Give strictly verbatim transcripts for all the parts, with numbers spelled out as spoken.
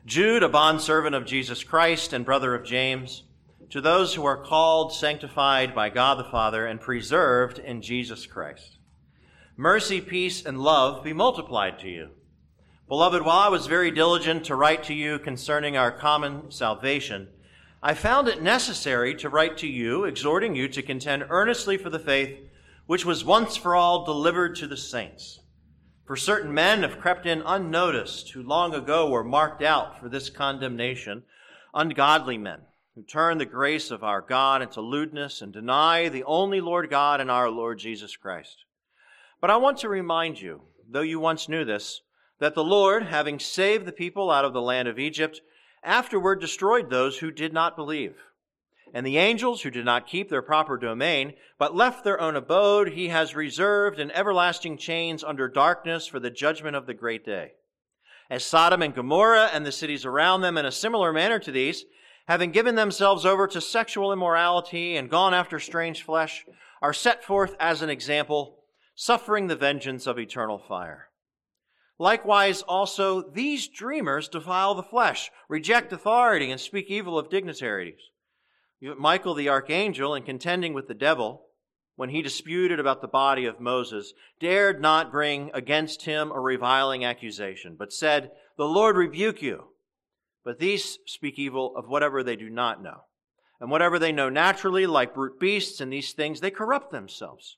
Jude, a bondservant of Jesus Christ and brother of James, to those who are called, sanctified by God the Father, and preserved in Jesus Christ. Mercy, peace, and love be multiplied to you. Beloved, while I was very diligent to write to you concerning our common salvation, I found it necessary to write to you, exhorting you to contend earnestly for the faith which was once for all delivered to the saints. For certain men have crept in unnoticed, who long ago were marked out for this condemnation, ungodly men, who turn the grace of our God into lewdness and deny the only Lord God and our Lord Jesus Christ. But I want to remind you, though you once knew this, that the Lord, having saved the people out of the land of Egypt, afterward destroyed those who did not believe. And the angels who did not keep their proper domain, but left their own abode, he has reserved in everlasting chains under darkness for the judgment of the great day. As Sodom and Gomorrah and the cities around them in a similar manner to these, having given themselves over to sexual immorality and gone after strange flesh, are set forth as an example, suffering the vengeance of eternal fire. Likewise also these dreamers defile the flesh, reject authority, and speak evil of dignitaries. Michael the archangel, in contending with the devil, when he disputed about the body of Moses, dared not bring against him a reviling accusation, but said, "The Lord rebuke you." But these speak evil of whatever they do not know. And whatever they know naturally, like brute beasts and these things, they corrupt themselves.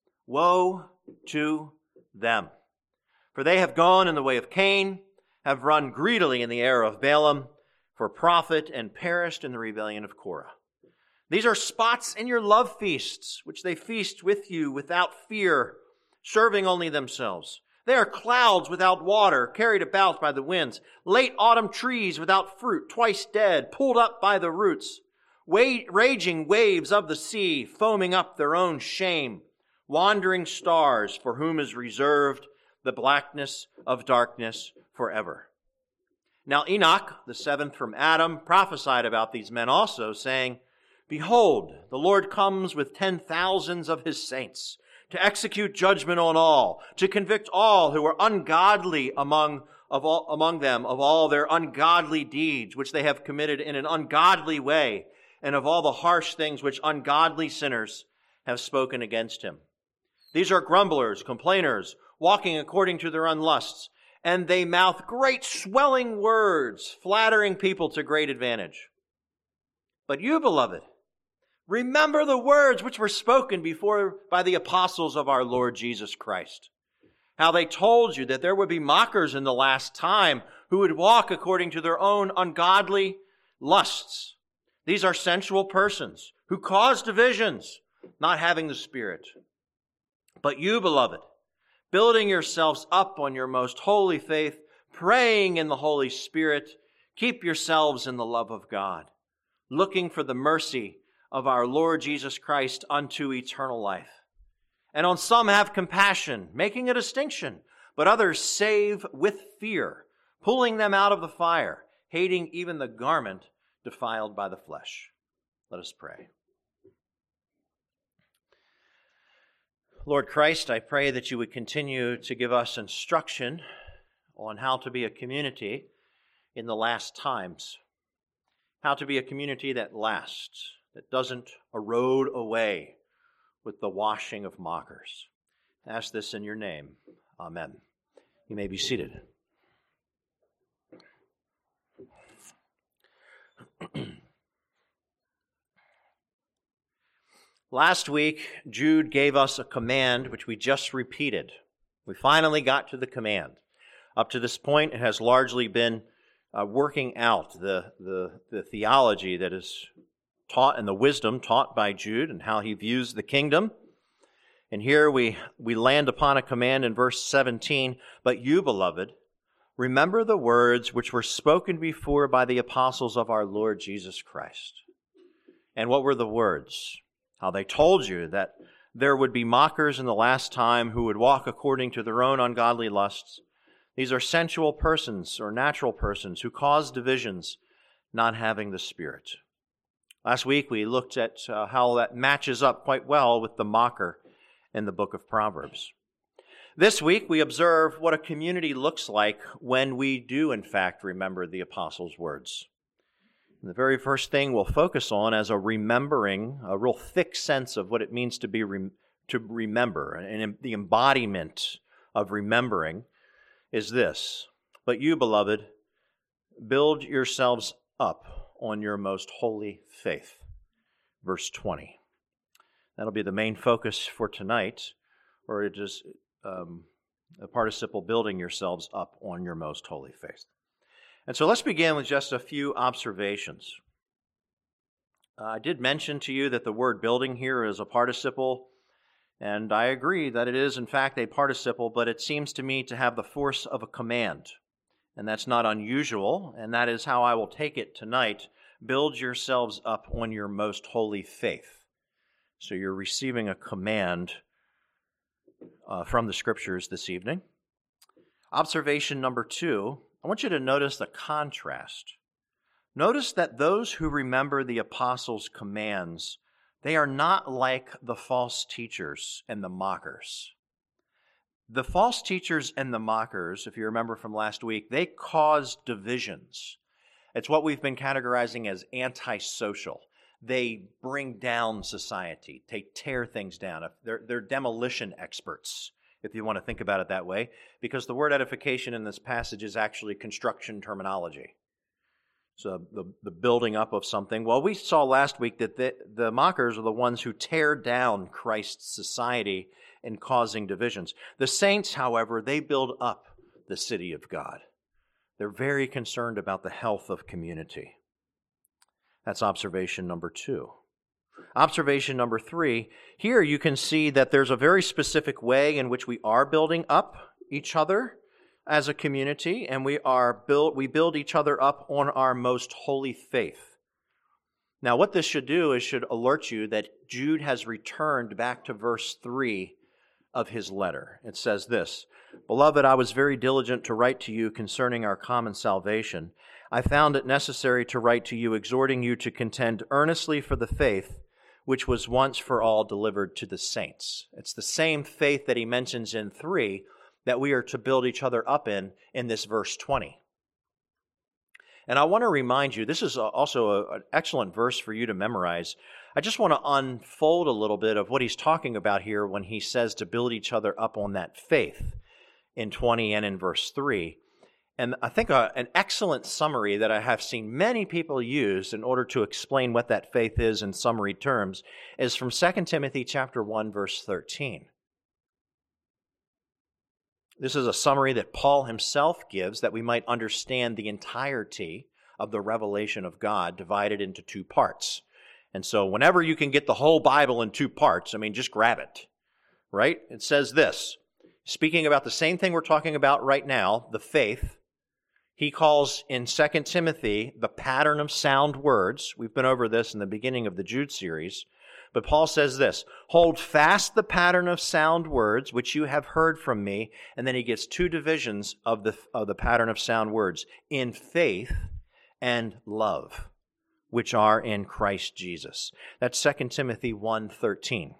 Woe to them! For they have gone in the way of Cain, have run greedily in the error of Balaam, for profit, and perished in the rebellion of Korah. These are spots in your love feasts, which they feast with you without fear, serving only themselves. They are clouds without water, carried about by the winds, late autumn trees without fruit, twice dead, pulled up by the roots, wa- raging waves of the sea, foaming up their own shame, wandering stars for whom is reserved the blackness of darkness forever. Now Enoch, the seventh from Adam, prophesied about these men also, saying, "Behold, the Lord comes with ten thousands of his saints, to execute judgment on all, to convict all who are ungodly among, of all, among them of all their ungodly deeds, which they have committed in an ungodly way, and of all the harsh things which ungodly sinners have spoken against him. These are grumblers, complainers, walking according to their own lusts, and they mouth great swelling words, flattering people to great advantage. But you, beloved, remember the words which were spoken before by the apostles of our Lord Jesus Christ, how they told you that there would be mockers in the last time who would walk according to their own ungodly lusts. These are sensual persons who cause divisions, not having the Spirit. But you, beloved, building yourselves up on your most holy faith, praying in the Holy Spirit, keep yourselves in the love of God, looking for the mercy of our Lord Jesus Christ unto eternal life. And on some have compassion, making a distinction, but others save with fear, pulling them out of the fire, hating even the garment defiled by the flesh." Let us pray. Lord Christ, I pray that you would continue to give us instruction on how to be a community in the last times, how to be a community that lasts, that doesn't erode away with the washing of mockers. I ask this in your name. Amen. You may be seated. Last week, Jude gave us a command which we just repeated. We finally got to the command. Up to this point, it has largely been uh, working out the, the, the theology that is taught and the wisdom taught by Jude and how he views the kingdom. And here we, we land upon a command in verse seventeen, "But you, beloved, remember the words which were spoken before by the apostles of our Lord Jesus Christ." And what were the words? How they told you that there would be mockers in the last time who would walk according to their own ungodly lusts. These are sensual persons or natural persons who cause divisions, not having the Spirit. Last week we looked at uh, how that matches up quite well with the mocker in the book of Proverbs. This week, we observe what a community looks like when we do, in fact, remember the apostles' words. And the very first thing we'll focus on as a remembering, a real thick sense of what it means to be rem- to remember, and the embodiment of remembering is this: "But you, beloved, build yourselves up on your most holy faith." Verse twenty. That'll be the main focus for tonight, or it is um, a participle, building yourselves up on your most holy faith. And so let's begin with just a few observations. Uh, I did mention to you that the word building here is a participle, and I agree that it is in fact a participle, but it seems to me to have the force of a command. And that's not unusual, and that is how I will take it tonight. Build yourselves up on your most holy faith. So you're receiving a command uh, from the Scriptures this evening. Observation number two, I want you to notice the contrast. Notice that those who remember the apostles' commands, they are not like the false teachers and the mockers. The false teachers and the mockers, if you remember from last week, they cause divisions. It's what we've been categorizing as antisocial. They bring down society. They tear things down. They're, they're demolition experts, if you want to think about it that way, because the word edification in this passage is actually construction terminology. So the, the building up of something. Well, we saw last week that the, the mockers are the ones who tear down Christ's society and causing divisions. The saints, however, they build up the city of God. They're very concerned about the health of community. That's observation number two. Observation number three, here you can see that there's a very specific way in which we are building up each other as a community, and we are build we build each other up on our most holy faith. Now, what this should do is should alert you that Jude has returned back to verse three of his letter. It says this: "Beloved, I was very diligent to write to you concerning our common salvation. I found it necessary to write to you, exhorting you to contend earnestly for the faith which was once for all delivered to the saints." It's the same faith that he mentions in three that we are to build each other up in in this verse twenty. And I want to remind you, this is also a, an excellent verse for you to memorize. I just want to unfold a little bit of what he's talking about here when he says to build each other up on that faith in twenty and in verse three. And I think a, an excellent summary that I have seen many people use in order to explain what that faith is in summary terms is from Second Timothy chapter one, verse thirteen. This is a summary that Paul himself gives that we might understand the entirety of the revelation of God divided into two parts. And so whenever you can get the whole Bible in two parts, I mean, just grab it, right? It says this, speaking about the same thing we're talking about right now, the faith. He calls in Second Timothy the pattern of sound words. We've been over this in the beginning of the Jude series. But Paul says this: "Hold fast the pattern of sound words which you have heard from me." And then he gets two divisions of the, of the pattern of sound words: in faith and love, which are in Christ Jesus. That's Second Timothy one thirteen.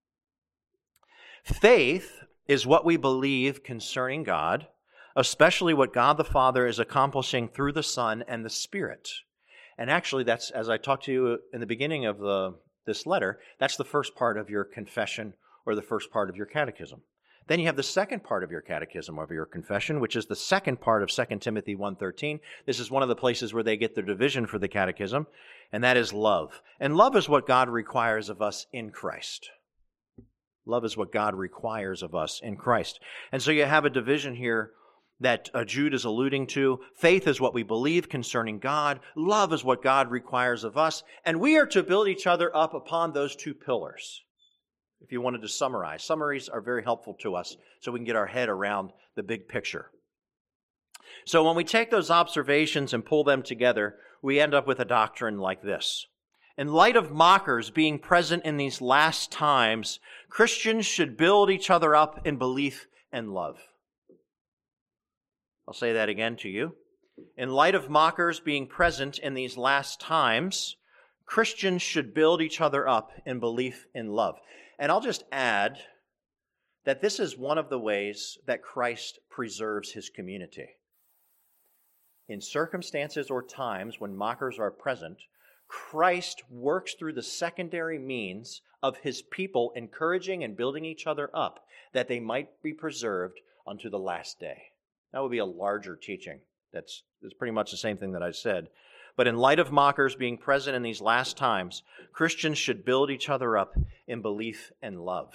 Faith is what we believe concerning God, especially what God the Father is accomplishing through the Son and the Spirit. And actually, that's, as I talked to you in the beginning of the, this letter, that's the first part of your confession or the first part of your catechism. Then you have the second part of your catechism, of your confession, which is the second part of Second Timothy one thirteen. This is one of the places where they get their division for the catechism, and that is love. And love is what God requires of us in Christ. Love is what God requires of us in Christ. And so you have a division here that uh, Jude is alluding to. Faith is what we believe concerning God. Love is what God requires of us. And we are to build each other up upon those two pillars. If you wanted to summarize, summaries are very helpful to us so we can get our head around the big picture. So when we take those observations and pull them together, we end up with a doctrine like this. In light of mockers being present in these last times, Christians should build each other up in belief and love. I'll say that again to you. In light of mockers being present in these last times, Christians should build each other up in belief and love. And I'll just add that this is one of the ways that Christ preserves his community. In circumstances or times when mockers are present, Christ works through the secondary means of his people encouraging and building each other up that they might be preserved unto the last day. That would be a larger teaching. That's, that's pretty much the same thing that I said. But in light of mockers being present in these last times, Christians should build each other up in belief and love.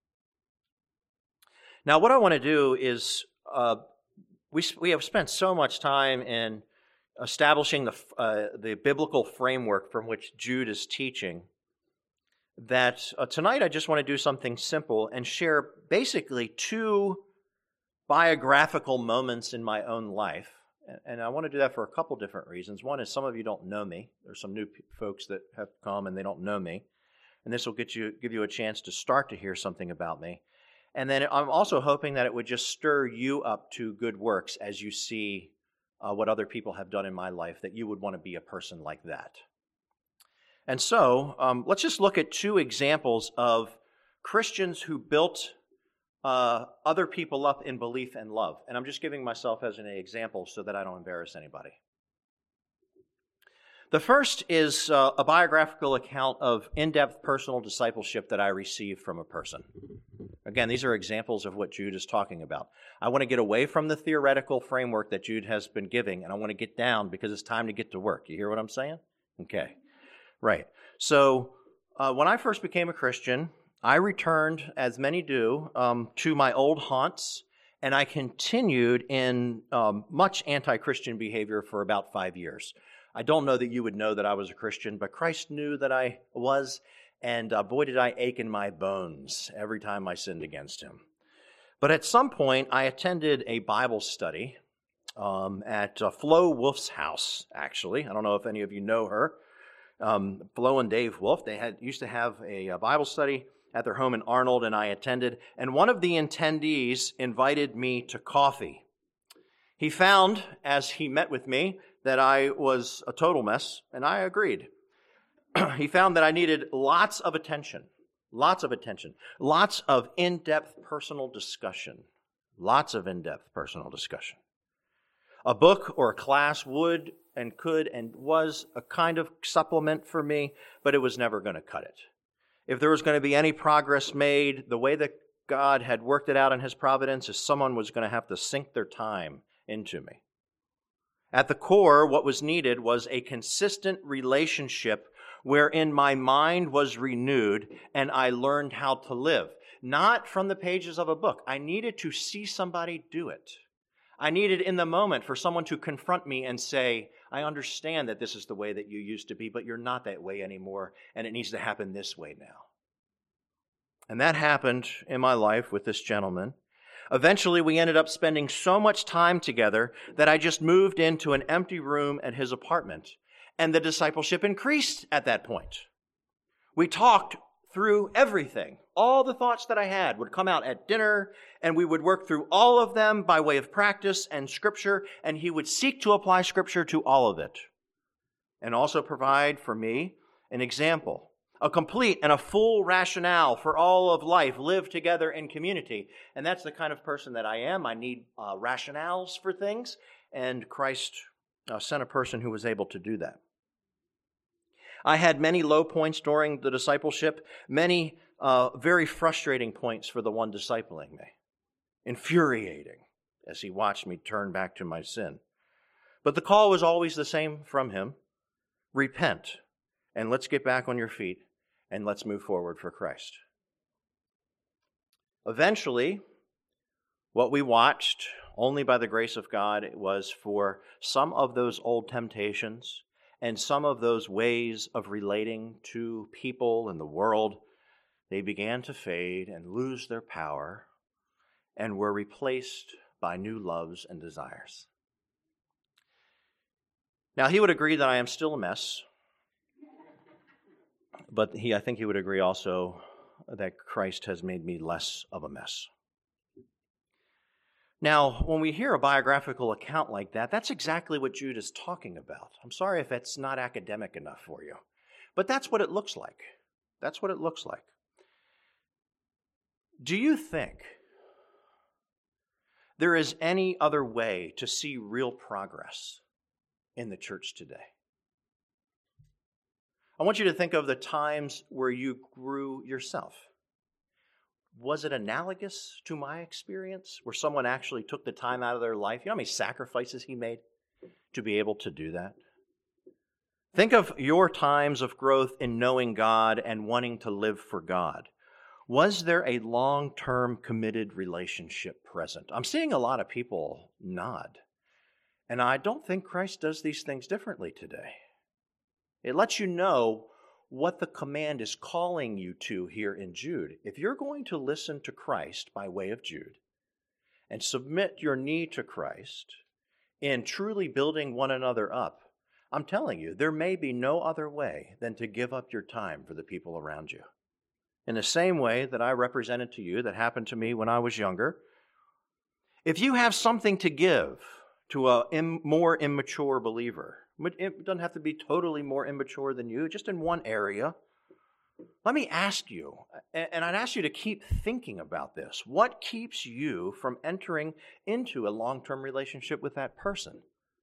Now, what I want to do is, uh, we we have spent so much time in establishing the uh, the biblical framework from which Jude is teaching that uh, tonight I just want to do something simple and share basically two biographical moments in my own life. And I want to do that for a couple different reasons. One is some of you don't know me. There's some new p- folks that have come and they don't know me. And this will get you, give you a chance to start to hear something about me. And then I'm also hoping that it would just stir you up to good works as you see uh, what other people have done in my life, that you would want to be a person like that. And so um, let's just look at two examples of Christians who built Uh, other people up in belief and love. And I'm just giving myself as an example so that I don't embarrass anybody. The first is uh, a biographical account of in-depth personal discipleship that I received from a person. Again, these are examples of what Jude is talking about. I want to get away from the theoretical framework that Jude has been giving, and I want to get down because it's time to get to work. You hear what I'm saying? Okay. Right. So uh, when I first became a Christian, I returned, as many do, um, to my old haunts, and I continued in um, much anti-Christian behavior for about five years. I don't know that you would know that I was a Christian, but Christ knew that I was, and uh, boy, did I ache in my bones every time I sinned against him. But at some point, I attended a Bible study um, at uh, Flo Wolf's house, actually. I don't know if any of you know her. Um, Flo and Dave Wolf, they had used to have a, a Bible study at their home in Arnold, and I attended. And one of the attendees invited me to coffee. He found, as he met with me, that I was a total mess, and I agreed. He found that I needed lots of attention, lots of attention, lots of in-depth personal discussion, lots of in-depth personal discussion. A book or a class would and could and was a kind of supplement for me, but it was never going to cut it. If there was going to be any progress made, the way that God had worked it out in his providence is someone was going to have to sink their time into me. At the core, what was needed was a consistent relationship wherein my mind was renewed and I learned how to live. Not from the pages of a book. I needed to see somebody do it. I needed in the moment for someone to confront me and say, I understand that this is the way that you used to be, but you're not that way anymore, and it needs to happen this way now. And that happened in my life with this gentleman. Eventually, we ended up spending so much time together that I just moved into an empty room at his apartment, and the discipleship increased at that point. We talked through everything. All the thoughts that I had would come out at dinner, and we would work through all of them by way of practice and Scripture, and he would seek to apply Scripture to all of it, and also provide for me an example, a complete and a full rationale for all of life lived together in community. And that's the kind of person that I am. I need uh, rationales for things, and Christ uh, sent a person who was able to do that. I had many low points during the discipleship, many uh, very frustrating points for the one discipling me, infuriating as he watched me turn back to my sin. But the call was always the same from him: repent, and let's get back on your feet, and let's move forward for Christ. Eventually, what we watched, only by the grace of God, was for some of those old temptations and some of those ways of relating to people in the world, they began to fade and lose their power and were replaced by new loves and desires. Now, he would agree that I am still a mess, but he, I think he would agree also that Christ has made me less of a mess. Now, when we hear a biographical account like that, that's exactly what Jude is talking about. I'm sorry if it's not academic enough for you, but that's what it looks like. That's what it looks like. Do you think there is any other way to see real progress in the church today. I want you to think of the times where you grew yourself. Was it analogous to my experience, where someone actually took the time out of their life? You know how many sacrifices he made to be able to do that? Think of your times of growth in knowing God and wanting to live for God. Was there a long-term committed relationship present? I'm seeing a lot of people nod. And I don't think Christ does these things differently today. It lets you know what the command is calling you to here in Jude. If you're going to listen to Christ by way of Jude and submit your need to Christ in truly building one another up, I'm telling you, there may be no other way than to give up your time for the people around you. In the same way that I represented to you, that happened to me when I was younger, if you have something to give to a im- more immature believer, it doesn't have to be totally more immature than you, just in one area, let me ask you, and I'd ask you to keep thinking about this. What keeps you from entering into a long-term relationship with that person?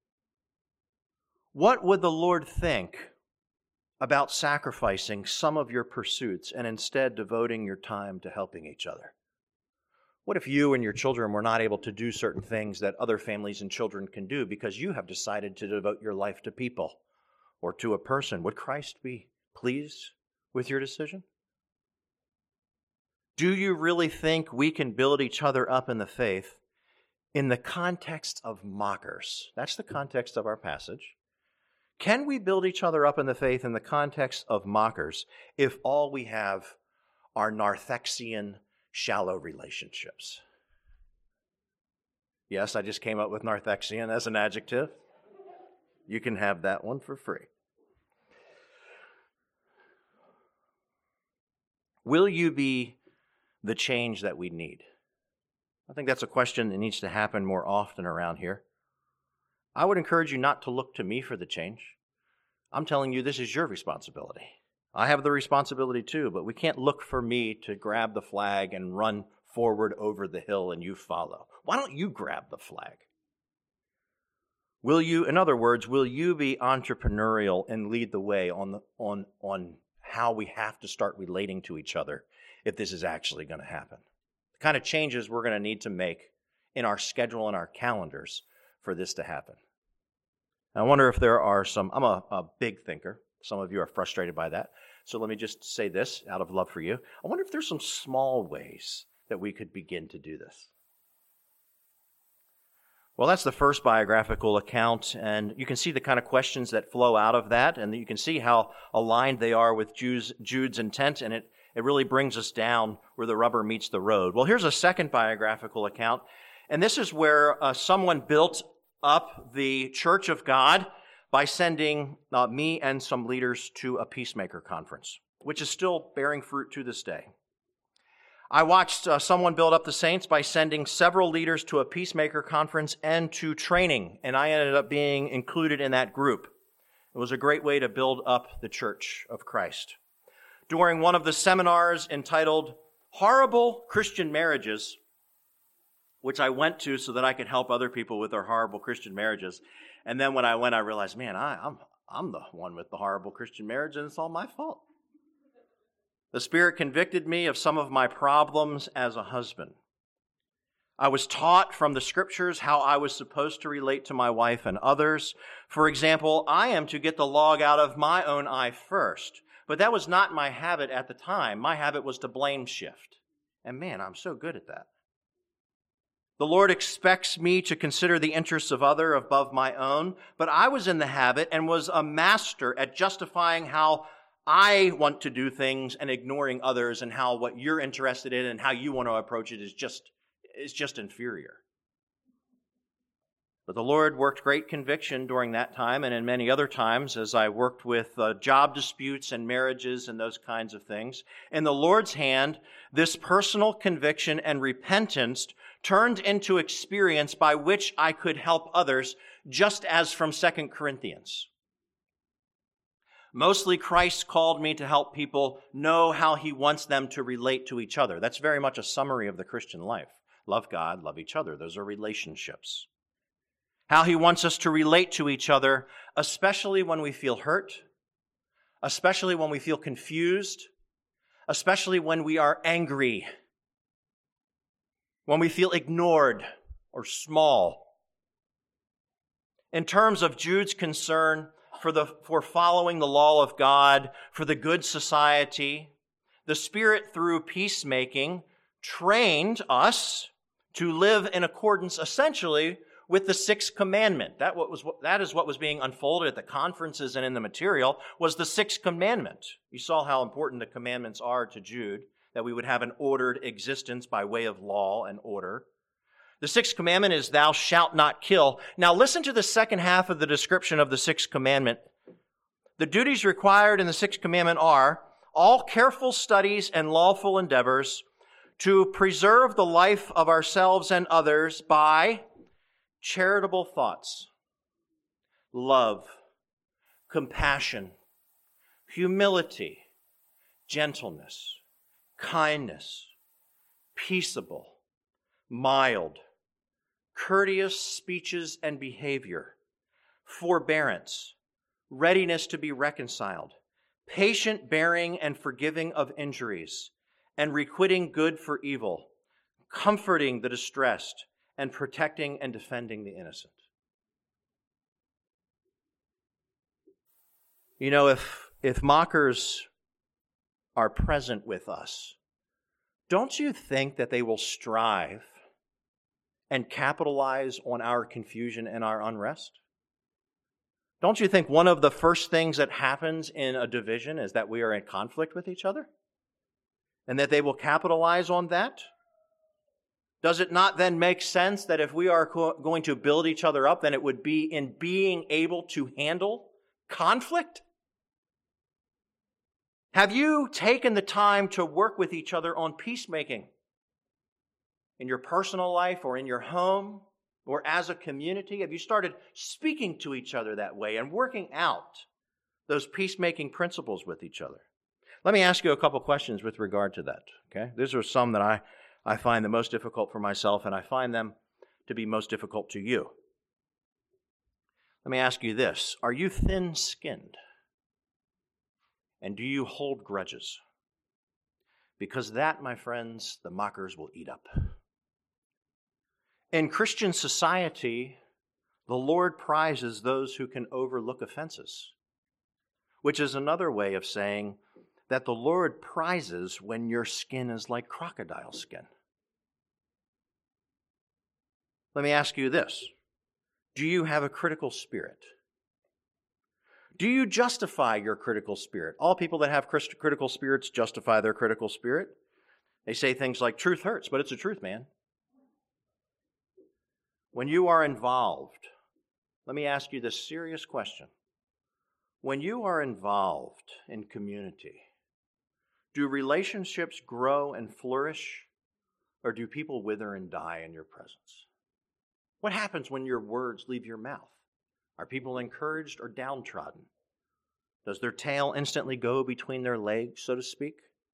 What would the Lord think about sacrificing some of your pursuits and instead devoting your time to helping each other? What if you and your children were not able to do certain things that other families and children can do because you have decided to devote your life to people or to a person? Would Christ be pleased with your decision? Do you really think we can build each other up in the faith in the context of mockers? That's the context of our passage. Can we build each other up in the faith in the context of mockers if all we have are Narthexian, shallow relationships? Yes, I just came up with Narthexian as an adjective. You can have that one for free. Will you be the change that we need? I think that's a question that needs to happen more often around here. I would encourage you not to look to me for the change. I'm telling you, this is your responsibility. I have the responsibility too, but we can't look for me to grab the flag and run forward over the hill and you follow. Why don't you grab the flag? Will you, in other words, will you be entrepreneurial and lead the way on the, on, on how we have to start relating to each other if this is actually going to happen? The kind of changes we're going to need to make in our schedule and our calendars for this to happen. I wonder if there are some, I'm a, a big thinker. Some of you are frustrated by that. So let me just say this out of love for you. I wonder if there's some small ways that we could begin to do this. Well, that's the first biographical account, and you can see the kind of questions that flow out of that, and you can see how aligned they are with Jude's, Jude's intent, and it, it really brings us down where the rubber meets the road. Well, here's a second biographical account, and this is where uh, someone built up the Church of God by sending uh, me and some leaders to a peacemaker conference, which is still bearing fruit to this day. I watched uh, someone build up the saints by sending several leaders to a peacemaker conference and to training, and I ended up being included in that group. It was a great way to build up the Church of Christ. During one of the seminars entitled Horrible Christian Marriages, which I went to so that I could help other people with their horrible Christian marriages. And then when I went, I realized, man, I, I'm I'm the one with the horrible Christian marriage, and it's all my fault. The Spirit convicted me of some of my problems as a husband. I was taught from the Scriptures how I was supposed to relate to my wife and others. For example, I am to get the log out of my own eye first. But that was not my habit at the time. My habit was to blame shift. And man, I'm so good at that. The Lord expects me to consider the interests of others above my own, but I was in the habit and was a master at justifying how I want to do things and ignoring others, and how what you're interested in and how you want to approach it is just, is just inferior. But the Lord worked great conviction during that time and in many other times as I worked with uh, job disputes and marriages and those kinds of things. In the Lord's hand, this personal conviction and repentance turned into experience by which I could help others, just as from Second Corinthians. Mostly Christ called me to help people know how he wants them to relate to each other. That's very much a summary of the Christian life. Love God, love each other. Those are relationships. How he wants us to relate to each other, especially when we feel hurt, especially when we feel confused, especially when we are angry, when we feel ignored or small. In terms of Jude's concern for the for following the law of God, for the good society, the Spirit, through peacemaking, trained us to live in accordance, essentially, with the sixth commandment. That what was that is what was being unfolded at the conferences and in the material, was the sixth commandment. You saw how important the commandments are to Jude, that we would have an ordered existence by way of law and order. The sixth commandment is, thou shalt not kill. Now listen to the second half of the description of the sixth commandment. The duties required in the sixth commandment are all careful studies and lawful endeavors to preserve the life of ourselves and others by charitable thoughts, love, compassion, humility, gentleness, kindness, peaceable, mild, courteous speeches and behavior, forbearance, readiness to be reconciled, patient bearing and forgiving of injuries, and requiting good for evil, comforting the distressed, and protecting and defending the innocent. You know, if, if mockers are present with us, don't you think that they will strive and capitalize on our confusion and our unrest? Don't you think one of the first things that happens in a division is that we are in conflict with each other? And that they will capitalize on that? Does it not then make sense that if we are co- going to build each other up, then it would be in being able to handle conflict? Have you taken the time to work with each other on peacemaking? In your personal life or in your home or as a community? Have you started speaking to each other that way and working out those peacemaking principles with each other? Let me ask you a couple questions with regard to that. Okay, these are some that I, I find the most difficult for myself, and I find them to be most difficult to you. Let me ask you this. Are you thin-skinned? And do you hold grudges? Because that, my friends, the mockers will eat up. In Christian society, the Lord prizes those who can overlook offenses, which is another way of saying that the Lord prizes when your skin is like crocodile skin. Let me ask you this. Do you have a critical spirit? Do you justify your critical spirit? All people that have critical spirits justify their critical spirit. They say things like, truth hurts, but it's the truth, man. When you are involved, let me ask you this serious question. When you are involved in community, do relationships grow and flourish, or do people wither and die in your presence? What happens when your words leave your mouth? Are people encouraged or downtrodden? Does their tail instantly go between their legs, so to speak?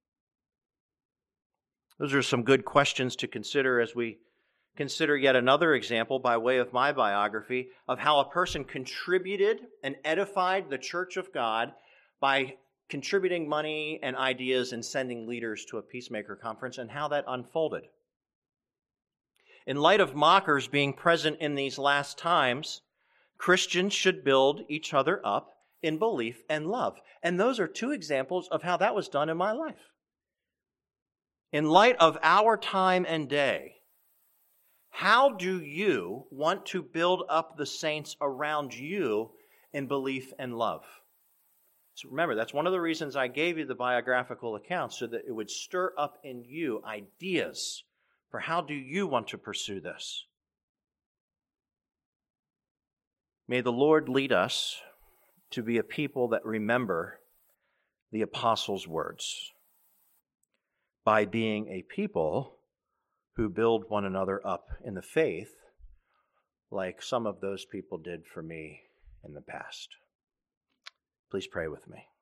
Those are some good questions to consider as we consider yet another example by way of my biography of how a person contributed and edified the church of God by contributing money and ideas and sending leaders to a peacemaker conference, and how that unfolded. In light of mockers being present in these last times, Christians should build each other up in belief and love. And those are two examples of how that was done in my life. In light of our time and day, how do you want to build up the saints around you in belief and love? So remember, that's one of the reasons I gave you the biographical account, so that it would stir up in you ideas for how do you want to pursue this. May the Lord lead us to be a people that remember the apostles' words by being a people who build one another up in the faith, like some of those people did for me in the past. Please pray with me.